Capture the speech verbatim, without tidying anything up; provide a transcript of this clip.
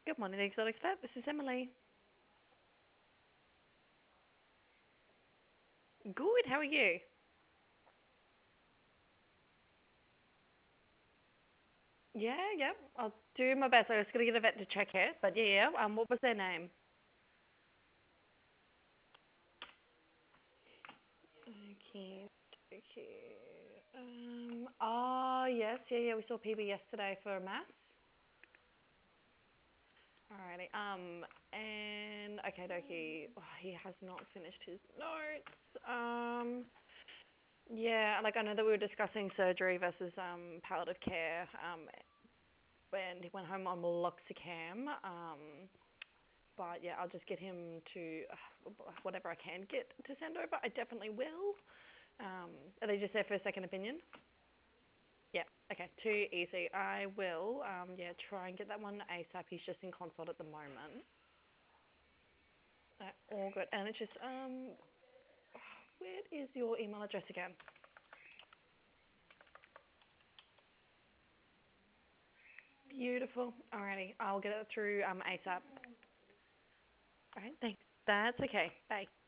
Good morning, Exotic Vet. This is Emily. Good. How are you? Yeah, yeah. I'll do my best. I was gonna get a vet to check it, but yeah, yeah. Um, what was their name? Okay, okay. Um. Oh yes, yeah, yeah. We saw P B yesterday for maths. Alrighty. Um. And okay, dokie. Oh, he has not finished his notes. Um. Yeah, like I know that we were discussing surgery versus um palliative care. Um. And he went home on meloxicam. Um. But yeah, I'll just get him to uh, whatever I can get to send over. I definitely will. Um, are they just there for a second opinion? Yeah. Okay. Too easy. I will. Um, yeah, try and get that one ASAP. He's just in consult at the moment. Uh, all good. And it's just um, where is your email address again? Beautiful. Alrighty, I'll get it through um ASAP. All right. Thanks. That's okay. Bye.